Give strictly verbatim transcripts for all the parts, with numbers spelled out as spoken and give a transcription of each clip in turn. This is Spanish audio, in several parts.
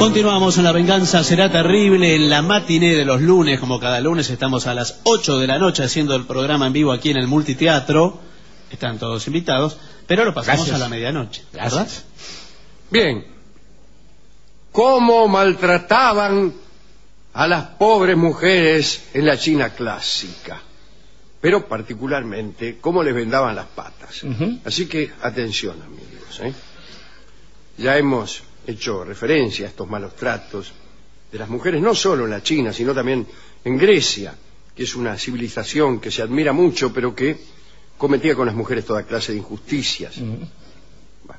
Continuamos en La Venganza Será Terrible, en la matiné de los lunes, como cada lunes estamos a las ocho de la noche haciendo el programa en vivo aquí en el Multiteatro. Están todos invitados, pero lo pasamos Gracias. a la medianoche, ¿verdad? Gracias. Bien. ¿Cómo maltrataban a las pobres mujeres en la China clásica? Pero particularmente, cómo les vendaban las patas. Uh-huh. Así que, atención, amigos, ¿eh? Ya hemos hecho referencia a estos malos tratos de las mujeres, no solo en la China, sino también en Grecia, que es una civilización que se admira mucho, pero que cometía con las mujeres toda clase de injusticias. Uh-huh. Bueno.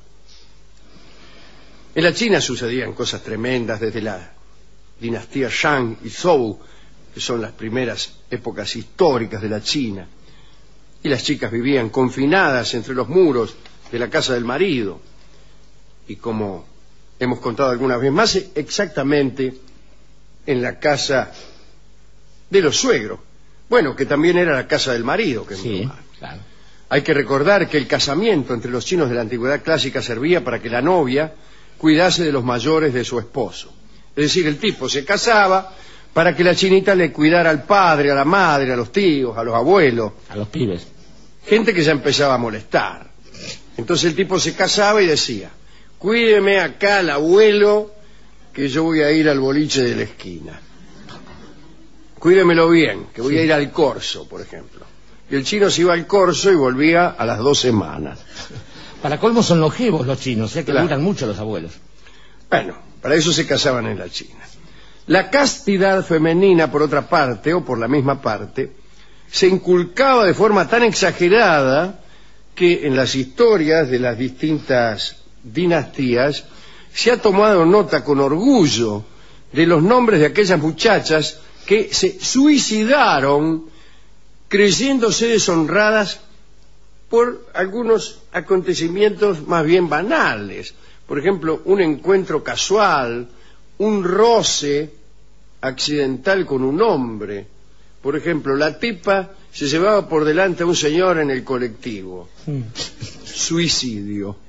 En la China sucedían cosas tremendas desde la dinastía Shang y Zhou, que son las primeras épocas históricas de la China, y las chicas vivían confinadas entre los muros de la casa del marido, y como hemos contado alguna vez más, exactamente en la casa de los suegros, bueno, que también era la casa del marido, que sí, claro. Hay que recordar que el casamiento entre los chinos de la antigüedad clásica servía para que la novia cuidase de los mayores de su esposo. Es decir, el tipo se casaba para que la chinita le cuidara al padre, a la madre, a los tíos, a los abuelos. A los pibes. Gente que ya empezaba a molestar. Entonces el tipo se casaba y decía, cuídeme acá al abuelo, que yo voy a ir al boliche de la esquina. Cuídemelo bien, que voy sí. a ir al corso, por ejemplo. Y el chino se iba al corso y volvía a las dos semanas. Para colmo son longevos los chinos, ¿eh? Que claro. duran mucho los abuelos. Bueno, para eso se casaban en la China. La castidad femenina, por otra parte, o por la misma parte, se inculcaba de forma tan exagerada que en las historias de las distintas dinastías se ha tomado nota con orgullo de los nombres de aquellas muchachas que se suicidaron creyéndose deshonradas por algunos acontecimientos más bien banales. Por ejemplo, un encuentro casual, un roce accidental con un hombre. Por ejemplo, la tipa se llevaba por delante a un señor en el colectivo. Suicidio.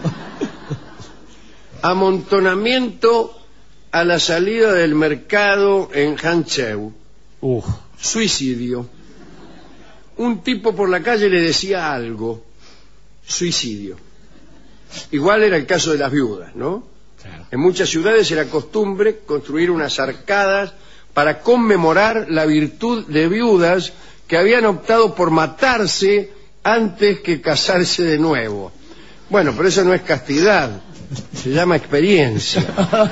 Amontonamiento a la salida del mercado en Hangzhou. Uf. Suicidio. Un tipo por la calle le decía algo. Suicidio. Igual era el caso de las viudas, ¿no? Claro. En muchas ciudades era costumbre construir unas arcadas para conmemorar la virtud de viudas que habían optado por matarse antes que casarse de nuevo. Bueno, pero eso no es castidad, se llama experiencia.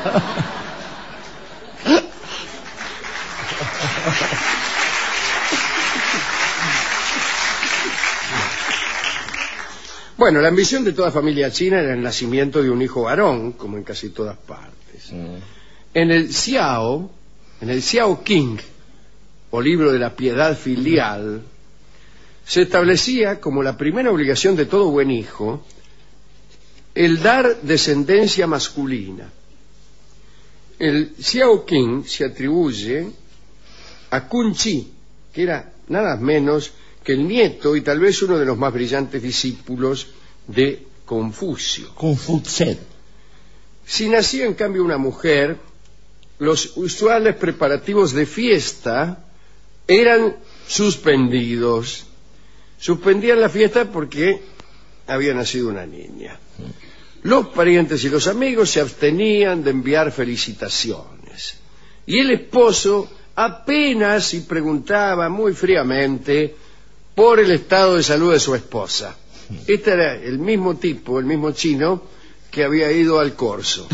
Bueno, la ambición de toda familia china era el nacimiento de un hijo varón, como en casi todas partes. Mm. En el Xiao, en el Xiao King, o libro de la piedad filial, se establecía como la primera obligación de todo buen hijo el dar descendencia masculina. El Xiao King se atribuye a Kun Chi, que era nada menos que el nieto y tal vez uno de los más brillantes discípulos de Confucio. Confucio. Si nacía en cambio una mujer, los usuales preparativos de fiesta eran suspendidos. Suspendían la fiesta porque había nacido una niña. Los parientes y los amigos se abstenían de enviar felicitaciones. Y el esposo apenas si preguntaba muy fríamente por el estado de salud de su esposa. Este era el mismo tipo, el mismo chino que había ido al corso.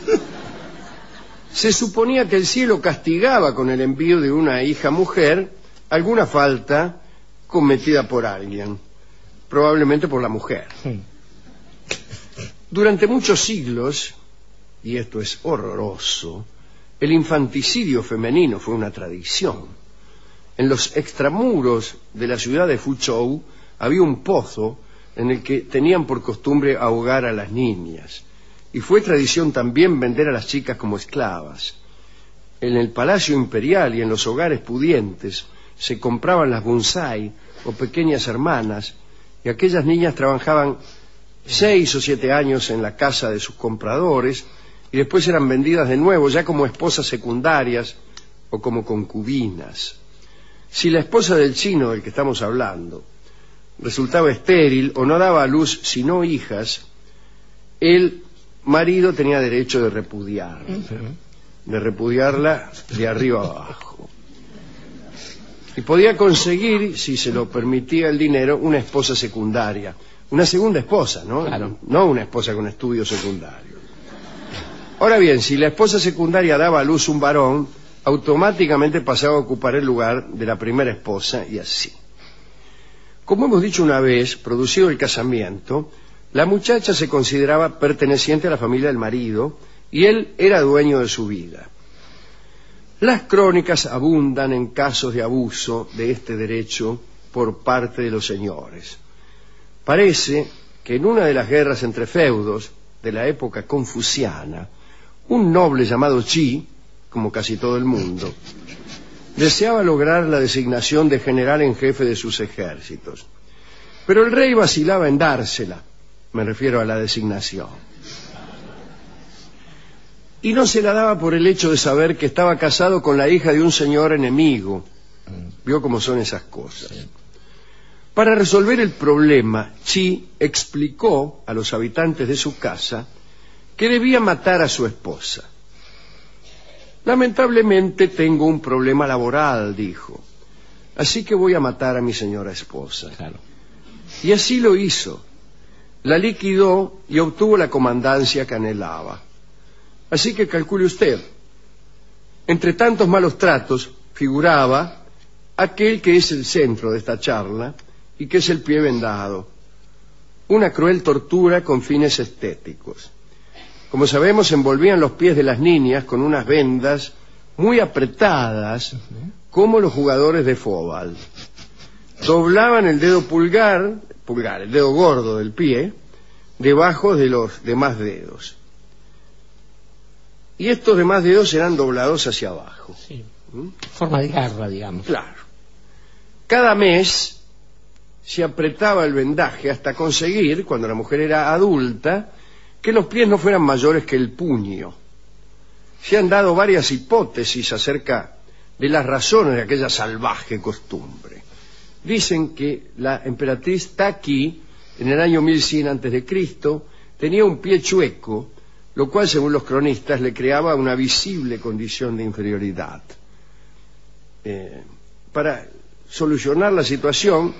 Se suponía que el cielo castigaba con el envío de una hija mujer alguna falta cometida por alguien, probablemente por la mujer. Durante muchos siglos, y esto es horroroso, el infanticidio femenino fue una tradición. En los extramuros de la ciudad de Fuzhou había un pozo en el que tenían por costumbre ahogar a las niñas. Y fue tradición también vender a las chicas como esclavas. En el palacio imperial y en los hogares pudientes se compraban las bonsai o pequeñas hermanas, y aquellas niñas trabajaban seis o siete años en la casa de sus compradores y después eran vendidas de nuevo, ya como esposas secundarias o como concubinas. Si la esposa del chino del que estamos hablando resultaba estéril o no daba a luz sino hijas, el marido tenía derecho de repudiarla, de repudiarla de arriba abajo. Y podía conseguir, si se lo permitía el dinero, una esposa secundaria. Una segunda esposa, ¿no? Claro. No una esposa con estudios secundarios. Ahora bien, si la esposa secundaria daba a luz un varón, automáticamente pasaba a ocupar el lugar de la primera esposa y así. Como hemos dicho una vez, producido el casamiento, la muchacha se consideraba perteneciente a la familia del marido y él era dueño de su vida. Las crónicas abundan en casos de abuso de este derecho por parte de los señores. Parece que en una de las guerras entre feudos de la época confuciana, un noble llamado Chi, como casi todo el mundo, deseaba lograr la designación de general en jefe de sus ejércitos. Pero el rey vacilaba en dársela, me refiero a la designación. Y no se la daba por el hecho de saber que estaba casado con la hija de un señor enemigo. Vio cómo son esas cosas. Para resolver el problema, Chi explicó a los habitantes de su casa que debía matar a su esposa. Lamentablemente tengo un problema laboral, dijo, así que voy a matar a mi señora esposa. Claro. Y así lo hizo. La liquidó y obtuvo la comandancia que anhelaba. Así que calcule usted, entre tantos malos tratos figuraba aquel que es el centro de esta charla y que es el pie vendado, una cruel tortura con fines estéticos. Como sabemos, envolvían los pies de las niñas con unas vendas muy apretadas, como los jugadores de fútbol. Doblaban el dedo pulgar, pulgar, el dedo gordo del pie, debajo de los demás dedos. Y estos demás dedos eran doblados hacia abajo. Sí. ¿Mm? Forma de garra, digamos. Claro. Cada mes se apretaba el vendaje hasta conseguir, cuando la mujer era adulta, que los pies no fueran mayores que el puño. Se han dado varias hipótesis acerca de las razones de aquella salvaje costumbre. Dicen que la emperatriz Taki, en el año mil cien antes de Cristo, tenía un pie chueco, lo cual, según los cronistas, le creaba una visible condición de inferioridad. Eh, para solucionar la situación,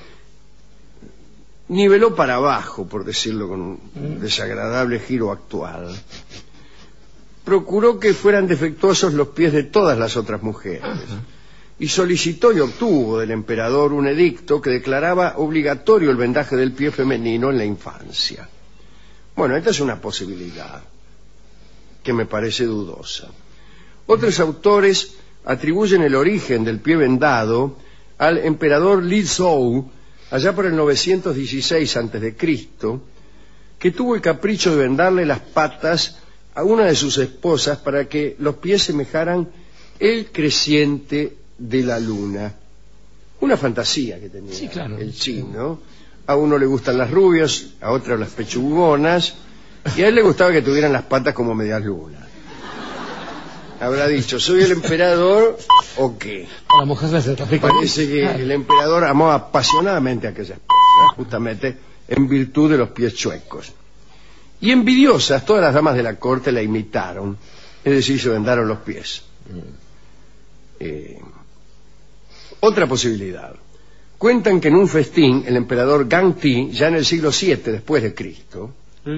niveló para abajo, por decirlo con un desagradable giro actual. Procuró que fueran defectuosos los pies de todas las otras mujeres y solicitó y obtuvo del emperador un edicto que declaraba obligatorio el vendaje del pie femenino en la infancia. Bueno, esta es una posibilidad que me parece dudosa. Otros autores atribuyen el origen del pie vendado al emperador Li Zhou, allá por el novecientos dieciséis antes de Cristo, que tuvo el capricho de vendarle las patas a una de sus esposas para que los pies semejaran el creciente de la luna. Una fantasía que tenía sí, claro. el chino. A uno le gustan las rubias, a otro las pechugonas, y a él le gustaba que tuvieran las patas como medias lunas. Habrá dicho, ¿soy el emperador o qué? La mujer se Parece que el emperador amó apasionadamente a aquella esposa, justamente en virtud de los pies chuecos. Y envidiosas, todas las damas de la corte la imitaron, es decir, se vendaron los pies. Eh, otra posibilidad. Cuentan que en un festín, el emperador Gang Ti, ya en el siglo siete después de Cristo,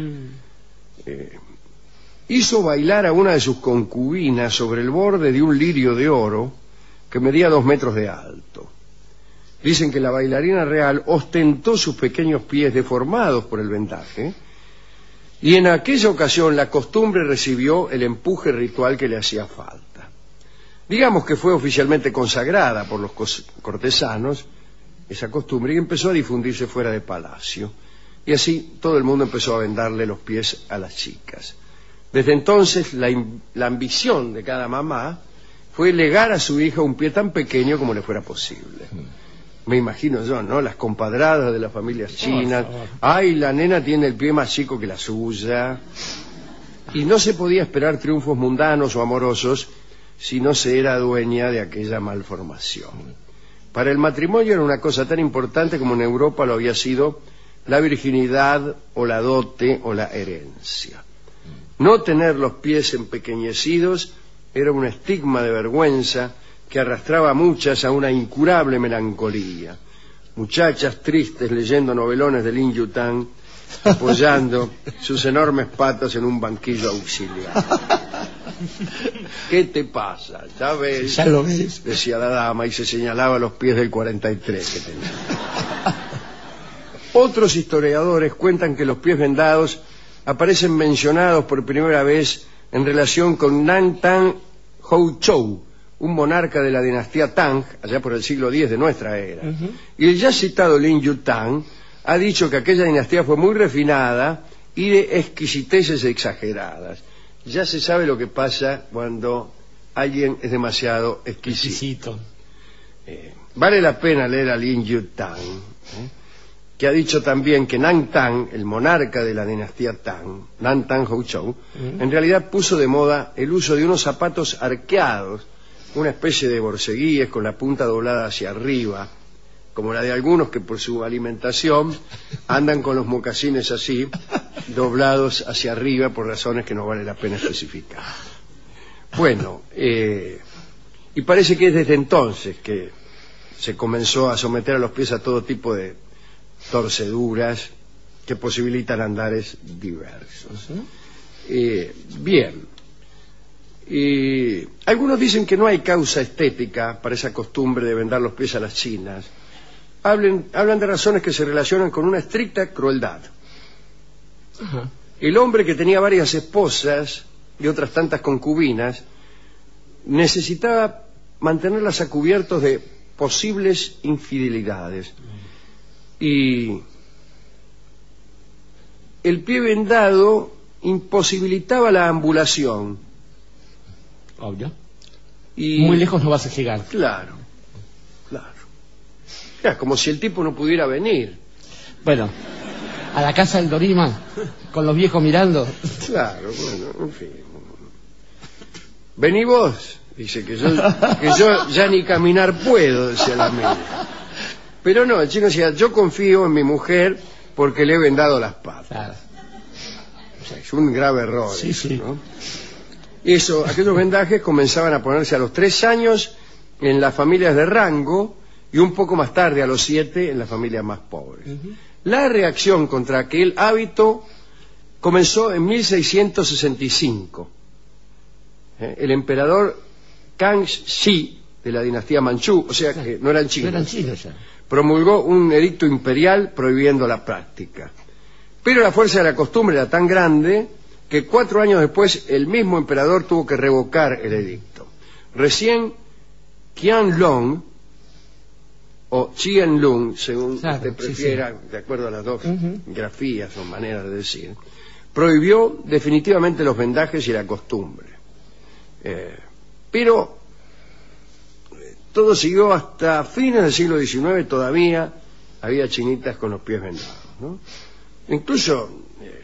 eh, hizo bailar a una de sus concubinas sobre el borde de un lirio de oro que medía dos metros de alto. Dicen que la bailarina real ostentó sus pequeños pies deformados por el vendaje, y en aquella ocasión la costumbre recibió el empuje ritual que le hacía falta. Digamos que fue oficialmente consagrada por los cortesanos esa costumbre y empezó a difundirse fuera de palacio, y así todo el mundo empezó a vendarle los pies a las chicas. Desde entonces la, la ambición de cada mamá fue legar a su hija un pie tan pequeño como le fuera posible. Me imagino yo, ¿no? Las compadradas de las familias chinas. Ay, la nena tiene el pie más chico que la suya. y no se podía esperar triunfos mundanos o amorosos si no se era dueña de aquella malformación. Para el matrimonio era una cosa tan importante como en Europa lo había sido la virginidad o la dote o la herencia. No tener los pies empequeñecidos era un estigma de vergüenza que arrastraba a muchas a una incurable melancolía. Muchachas tristes leyendo novelones de Lin Yutang, apoyando sus enormes patas en un banquillo auxiliar. ¿Qué te pasa? ¿Ya ves? Ya lo ves. Decía la dama y se señalaba los pies del cuarenta y tres que tenía. Otros historiadores cuentan que los pies vendados aparecen mencionados por primera vez en relación con Nan Tang Houchou, un monarca de la dinastía Tang, allá por el siglo diez de nuestra era. Uh-huh. Y el ya citado Lin Yutang ha dicho que aquella dinastía fue muy refinada y de exquisiteces exageradas. Ya se sabe lo que pasa cuando alguien es demasiado exquisito. exquisito. Eh, vale la pena leer a Lin Yutang, ¿eh? que ha dicho también que Nan Tang, el monarca de la dinastía Tang, Nan Tang Houchou, uh-huh. en realidad puso de moda el uso de unos zapatos arqueados, una especie de borceguíes con la punta doblada hacia arriba, como la de algunos que por su alimentación andan con los mocasines así, doblados hacia arriba por razones que no vale la pena especificar. Bueno, eh, y parece que es desde entonces que se comenzó a someter a los pies a todo tipo de torceduras que posibilitan andares diversos. Eh, bien. Y algunos dicen que no hay causa estética para esa costumbre de vendar los pies a las chinas. Hablen, hablan de razones que se relacionan con una estricta crueldad. Uh-huh. El hombre que tenía varias esposas y otras tantas concubinas necesitaba mantenerlas a cubiertos de posibles infidelidades. Uh-huh. Y el pie vendado imposibilitaba la ambulación. Obvio. Y, muy lejos no vas a llegar. Claro, claro. Es como si el tipo no pudiera venir. Bueno, a la casa del Dorima, con los viejos mirando. Claro, bueno, en fin. Vení vos, dice que yo, que yo ya ni caminar puedo, decía la amiga. Pero no, el chino decía, yo confío en mi mujer porque le he vendado las patas. Claro. O sea, es un grave error. Sí, eso, sí. ¿no? Eso, aquellos vendajes comenzaban a ponerse a los tres años en las familias de rango y un poco más tarde, a los siete, en las familias más pobres. Uh-huh. La reacción contra aquel hábito comenzó en mil seiscientos sesenta y cinco. ¿Eh? El emperador Kangxi, de la dinastía Manchú, o sea que no eran chinos, no eran chinos ya. promulgó un edicto imperial prohibiendo la práctica. Pero la fuerza de la costumbre era tan grande que cuatro años después el mismo emperador tuvo que revocar el edicto. Recién Qianlong o Qianlong, según claro, usted prefiera, sí, sí. de acuerdo a las dos uh-huh. grafías o maneras de decir, prohibió definitivamente los vendajes y la costumbre. Eh, pero eh, todo siguió hasta fines del siglo diecinueve, todavía había chinitas con los pies vendados, ¿no? Incluso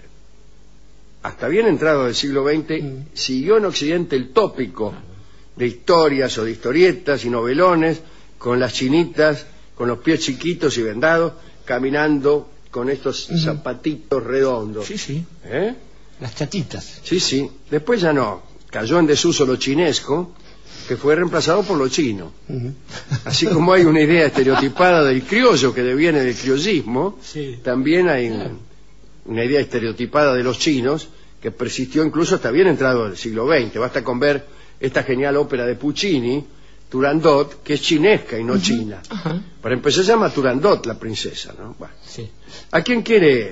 hasta bien entrado del siglo veinte, mm. siguió en Occidente el tópico de historias o de historietas y novelones con las chinitas, con los pies chiquitos y vendados, caminando con estos mm. zapatitos redondos. Sí, sí. ¿Eh? Las chatitas. Sí, sí. Después ya no. Cayó en desuso lo chinesco, que fue reemplazado por lo chino. Mm. Así como hay una idea estereotipada del criollo que deviene del criollismo, sí. también hay claro. un, una idea estereotipada de los chinos que persistió incluso hasta bien entrado el siglo veinte. Basta con ver esta genial ópera de Puccini, Turandot, que es chinesca y no uh-huh. china. Uh-huh. Para empezar se llama Turandot la princesa, ¿no? Bueno. Sí. ¿A quién quiere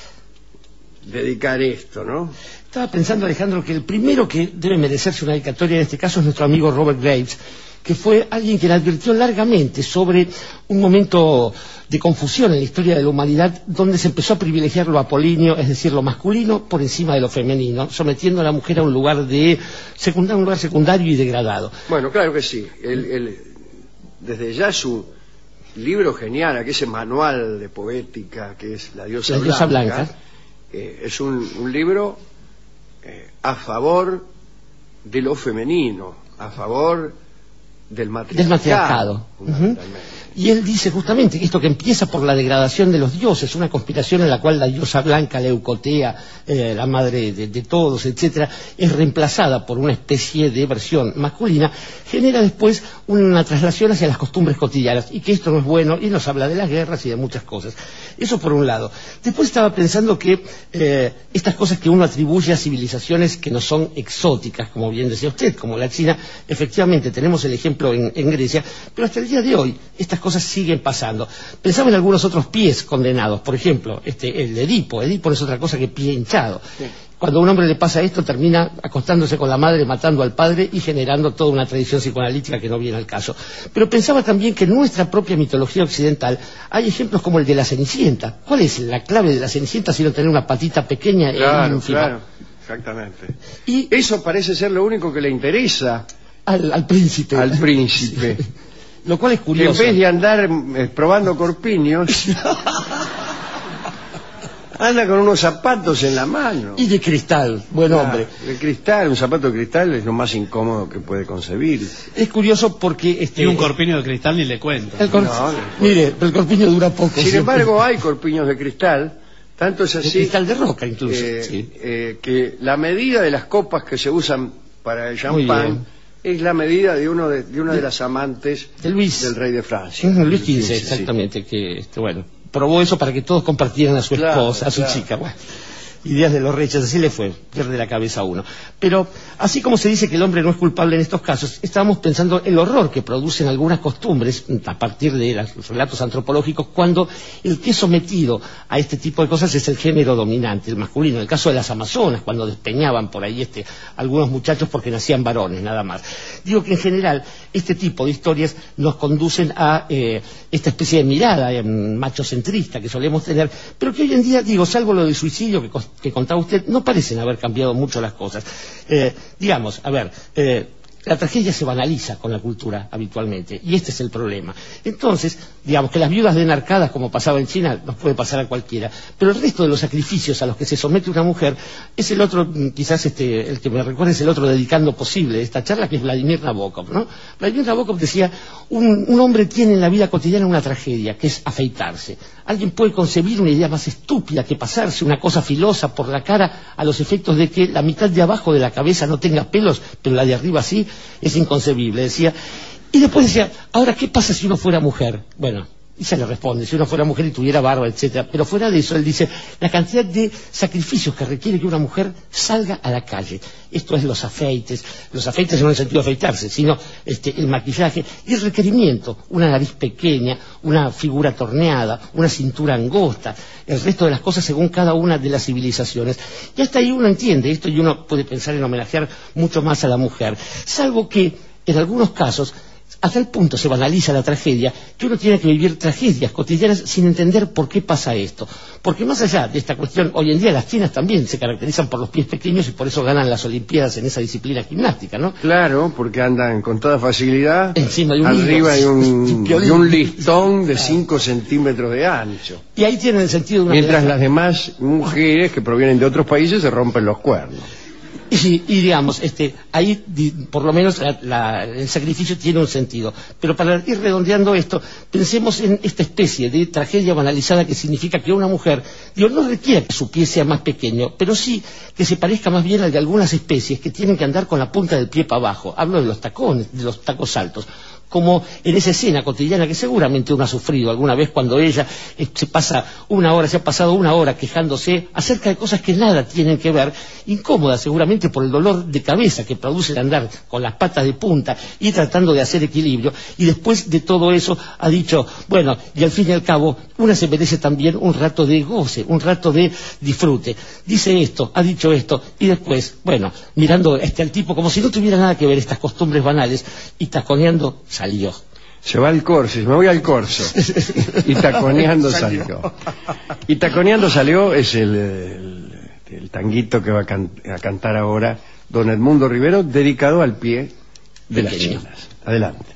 dedicar esto, no? Estaba pensando, Alejandro, que el primero que debe merecerse una dedicatoria en este caso es nuestro amigo Robert Graves, que fue alguien que le advirtió largamente sobre un momento de confusión en la historia de la humanidad donde se empezó a privilegiar lo apolíneo, es decir, lo masculino por encima de lo femenino, sometiendo a la mujer a un lugar de secundario, un lugar secundario y degradado. Bueno, claro que sí. El, el, desde ya su libro genial, que ese manual de poética que es La diosa, la diosa blanca, blanca eh, es un, un libro eh, a favor de lo femenino, a favor del matriarcado. Del matriarcado. Uh-huh. Y él dice justamente que esto que empieza por la degradación de los dioses, una conspiración en la cual la diosa blanca, Leucotea, eh, la madre de, de todos, etcétera, es reemplazada por una especie de versión masculina, genera después una traslación hacia las costumbres cotidianas, y que esto no es bueno, y nos habla de las guerras y de muchas cosas. Eso por un lado. Después estaba pensando que eh, estas cosas que uno atribuye a civilizaciones que no son exóticas, como bien decía usted, como la China, efectivamente tenemos el ejemplo en, en Grecia, pero hasta el día de hoy estas cosas siguen pasando. Pensaba en algunos otros pies condenados, por ejemplo, este, el de Edipo. Edipo no es otra cosa que pie hinchado. Sí. Cuando a un hombre le pasa esto, termina acostándose con la madre, matando al padre y generando toda una tradición psicoanalítica que no viene al caso. Pero pensaba también que en nuestra propia mitología occidental hay ejemplos como el de la Cenicienta. ¿Cuál es la clave de la Cenicienta sino tener una patita pequeña claro, e ínfima? Claro, exactamente. Y eso parece ser lo único que le interesa al, al príncipe. Al príncipe. Sí. Lo cual es curioso. En vez de andar eh, probando corpiños, anda con unos zapatos en la mano. Y de cristal, buen ah, hombre. De cristal, un zapato de cristal es lo más incómodo que puede concebir. Es curioso porque... Este, y un corpiño de cristal ni le cuento. El cor... no, no, mire, el corpiño dura poco. Sin siempre. embargo, hay corpiños de cristal, tanto es así... De cristal de roca, incluso. Eh, sí. eh, que la medida de las copas que se usan para el champán es la medida de uno de, de una de, de las amantes de Luis, del rey de Francia. Uh, Luis quince, exactamente, sí. que este, bueno, probó eso para que todos compartieran a su claro, esposa, a su claro. chica. Bueno, ideas de los reyes, así le fue, pierde la cabeza a uno. Pero así como se dice que el hombre no es culpable en estos casos, estábamos pensando el horror que producen algunas costumbres a partir de los relatos antropológicos cuando el que es sometido a este tipo de cosas es el género dominante, el masculino. En el caso de las amazonas, cuando despeñaban por ahí este, algunos muchachos porque nacían varones, nada más. Digo que en general este tipo de historias nos conducen a eh, esta especie de mirada eh, machocentrista que solemos tener, pero que hoy en día, digo, salvo lo del suicidio que que contaba usted, no parecen haber cambiado mucho las cosas. Eh, digamos, a ver, eh, la tragedia se banaliza con la cultura habitualmente, y este es el problema. Entonces, digamos que las viudas den arcadas, como pasaba en China, nos puede pasar a cualquiera, pero el resto de los sacrificios a los que se somete una mujer es el otro, quizás este, el que me recuerda es el otro dedicando posible de esta charla, que es Vladimir Nabokov, ¿no? Vladimir Nabokov decía, un, un hombre tiene en la vida cotidiana una tragedia, que es afeitarse. Alguien puede concebir una idea más estúpida que pasarse una cosa filosa por la cara a los efectos de que la mitad de abajo de la cabeza no tenga pelos, pero la de arriba sí. Es inconcebible, decía. Y después decía, ahora, ¿qué pasa si uno fuera mujer? Bueno, y se le responde, si uno fuera mujer y tuviera barba, etcétera. Pero fuera de eso, él dice, la cantidad de sacrificios que requiere que una mujer salga a la calle. Esto es los afeites, los afeites no en el sentido de afeitarse, sino este, el maquillaje y el requerimiento, una nariz pequeña, una figura torneada, una cintura angosta, el resto de las cosas según cada una de las civilizaciones. Y hasta ahí uno entiende esto y uno puede pensar en homenajear mucho más a la mujer, salvo que en algunos casos a tal punto se banaliza la tragedia que uno tiene que vivir tragedias cotidianas sin entender por qué pasa esto. Porque más allá de esta cuestión, hoy en día las chinas también se caracterizan por los pies pequeños y por eso ganan las olimpiadas en esa disciplina gimnástica, ¿no? Claro, porque andan con toda facilidad encima de un arriba hilo, de un, de un listón de cinco centímetros de ancho. Y ahí tienen el sentido de una Mientras medalla. las demás mujeres que provienen de otros países se rompen los cuernos. Y, y digamos, este, ahí di, por lo menos la, la, el sacrificio tiene un sentido. Pero para ir redondeando esto, pensemos en esta especie de tragedia banalizada que significa que una mujer, digo, no requiere que su pie sea más pequeño, pero sí que se parezca más bien al de algunas especies que tienen que andar con la punta del pie para abajo. Hablo de los tacones, de los tacos altos. Como en esa escena cotidiana que seguramente uno ha sufrido alguna vez cuando ella eh, se pasa una hora, se ha pasado una hora quejándose acerca de cosas que nada tienen que ver, incómoda seguramente por el dolor de cabeza que produce el andar con las patas de punta y tratando de hacer equilibrio, y después de todo eso ha dicho, bueno, y al fin y al cabo una se merece también un rato de goce, un rato de disfrute. Dice esto, ha dicho esto, y después, bueno, mirando este al tipo como si no tuviera nada que ver estas costumbres banales y taconeando, salió. Se va al corso, me voy al corso. Y taconeando salió. Y taconeando salió es el, el, el tanguito que va a, can, a cantar ahora don Edmundo Rivero, dedicado al pie de las chinas. Adelante.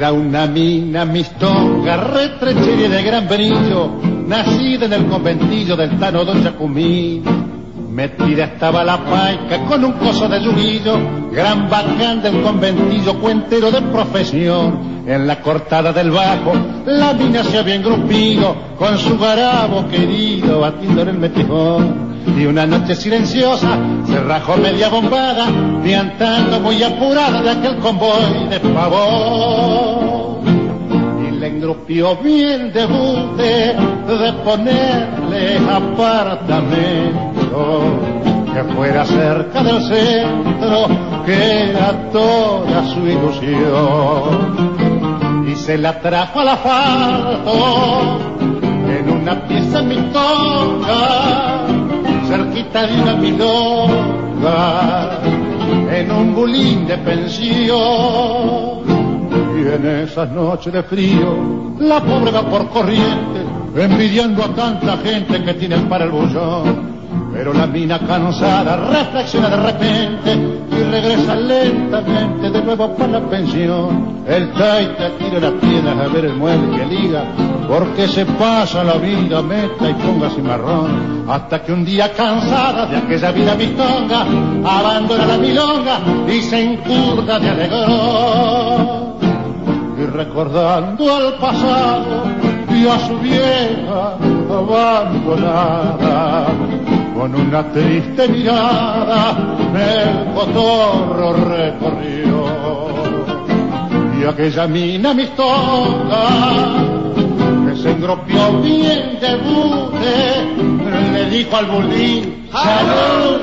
Era una mina mistonga, retrechera y de gran brillo, nacida en el conventillo del Tano Don Chacumí. Metida estaba la paica con un coso de yuguillo, gran bacán del conventillo, cuentero de profesión. En la cortada del bajo, la mina se había engrupido, con su garabo querido, batiendo en el metejón. Y una noche silenciosa, se rajó media bombada, piantando muy apurada de aquel convoy de pavón. Y le engrupió bien de bute de ponerle apartamento que fuera cerca del centro, que era toda su ilusión. Y se la trajo al asfalto en una pieza mistonga, cerquita de una milonga, en un bulín de pensión. Y en esas noches de frío, la pobre va por corriente, envidiando a tanta gente que tiene para el bullón. Pero la mina cansada reflexiona de repente y regresa lentamente de nuevo para la pensión. El taita tira las piedras a ver el mueble que liga, porque se pasa la vida meta y ponga cimarrón. Hasta que un día cansada de aquella vida mistonga, abandona la milonga y se encurda de alegrón. Y recordando al pasado y a su vieja abandonada, con una triste mirada el cotorro recorrió. Y aquella mina mistonga que se engropió bien de bute, le dijo al bulín ¡salud!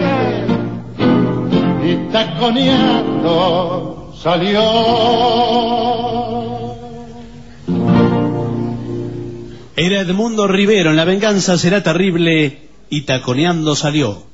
Y taconeando salió. Era Edmundo Rivero en La venganza será terrible, y taconeando salió.